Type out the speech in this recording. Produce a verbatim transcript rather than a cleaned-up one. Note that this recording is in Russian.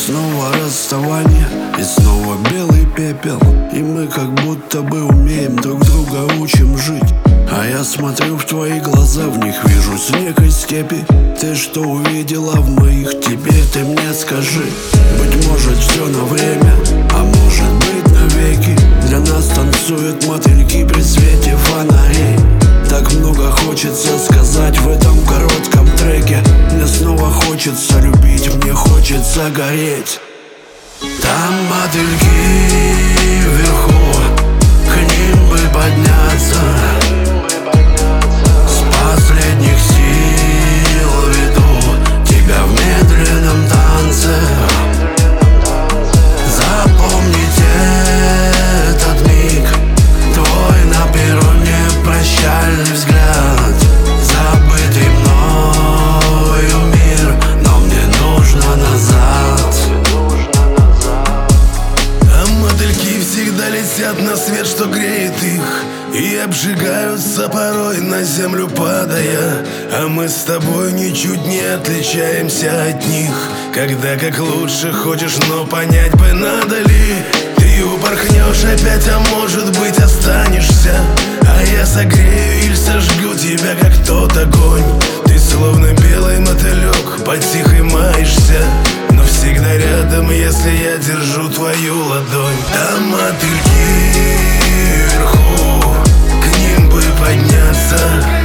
снова расставание, и снова белый пепел. И мы как будто бы умеем друг друга, учим жить. А я смотрю в твои глаза, в них вижу снег и степи. Ты что увидела в моих, теперь ты мне скажи. Быть может все на время, а может быть навеки. Для нас танцуют мотыльки при свете фонарей. Так много хочется сказать в этом коротком треке. Мне снова хочется любить, мне хочется гореть. Там мотыльки вверху, к ним бы подняться. С последних сил веду тебя в медленном танце. Запомните этот миг, твой на перроне прощальный взгляд. Забытый мною мир, но мне нужно назад. А мотыльки всегда летят на свет, что греет их, и обжигаются порой, на землю падая. А мы с тобой ничуть не отличаемся от них. Когда как лучше хочешь, но понять бы надо ли. Ты упорхнешь опять, а может быть останешься. А я согрею или сожгу тебя, как тот огонь. Ты словно белый мотылек, потихо маешься, но всегда рядом, если я держу твою ладонь. Там мотыльки вверху, к ним бы подняться.